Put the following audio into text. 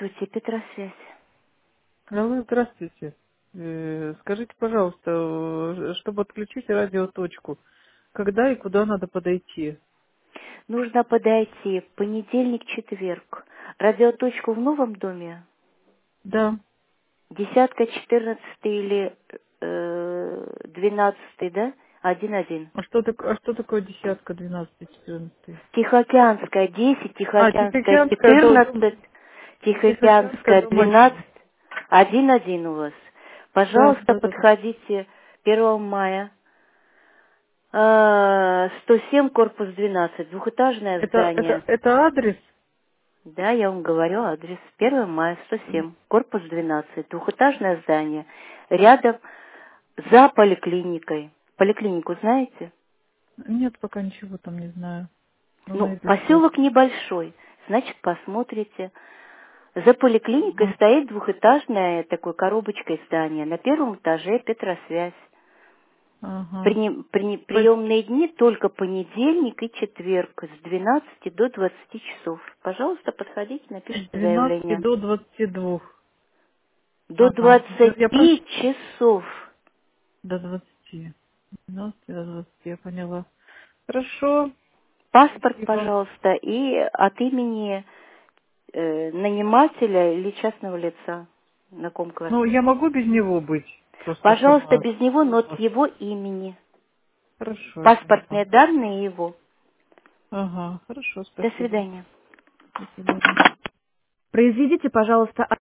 Здравствуйте, Петросвязь. Алло, здравствуйте. Скажите, пожалуйста, чтобы отключить радиоточку, когда и куда надо подойти? Нужно подойти понедельник, четверг. Радиоточку в новом доме? Да. Десятка, 14 или 12, да? 1-1. А что такое десятка, 12, 14? Тихоокеанская 10, А, Тихоокеанская Тихоокеанская, 14, Тихоокеанская, Тихоокеанская дом 12, один. 1-1 у вас. Да, Пожалуйста, да, да, да. подходите 1 мая. 107, корпус 12, двухэтажное здание. Это адрес? Да, я вам говорю адрес. 1 мая, 107, корпус 12, двухэтажное здание. Рядом, за поликлиникой. Поликлинику знаете? Нет, пока ничего там не знаю. Но Ну, найду сейчас. поселок небольшой, значит, посмотрите. За поликлиникой Ага. стоит двухэтажное такой коробочкой здание. На первом этаже Петросвязь. Ага. Приемные дни только понедельник и четверг с 12 до 20 часов. Пожалуйста, подходите, С напишите 12 заявление. до 22. До Ага. Я прошу. 20 часов. До 20. 12 до 20, я поняла. Хорошо, Паспорт, спасибо. пожалуйста, и от имени нанимателя или частного лица, на ком Ну, квартира. я могу без него быть, просто Пожалуйста, чтобы... без него, но от его имени. Хорошо, я поняла. Паспортные данные его. Ага, хорошо, До спасибо. свидания. До свидания. Произведите, пожалуйста,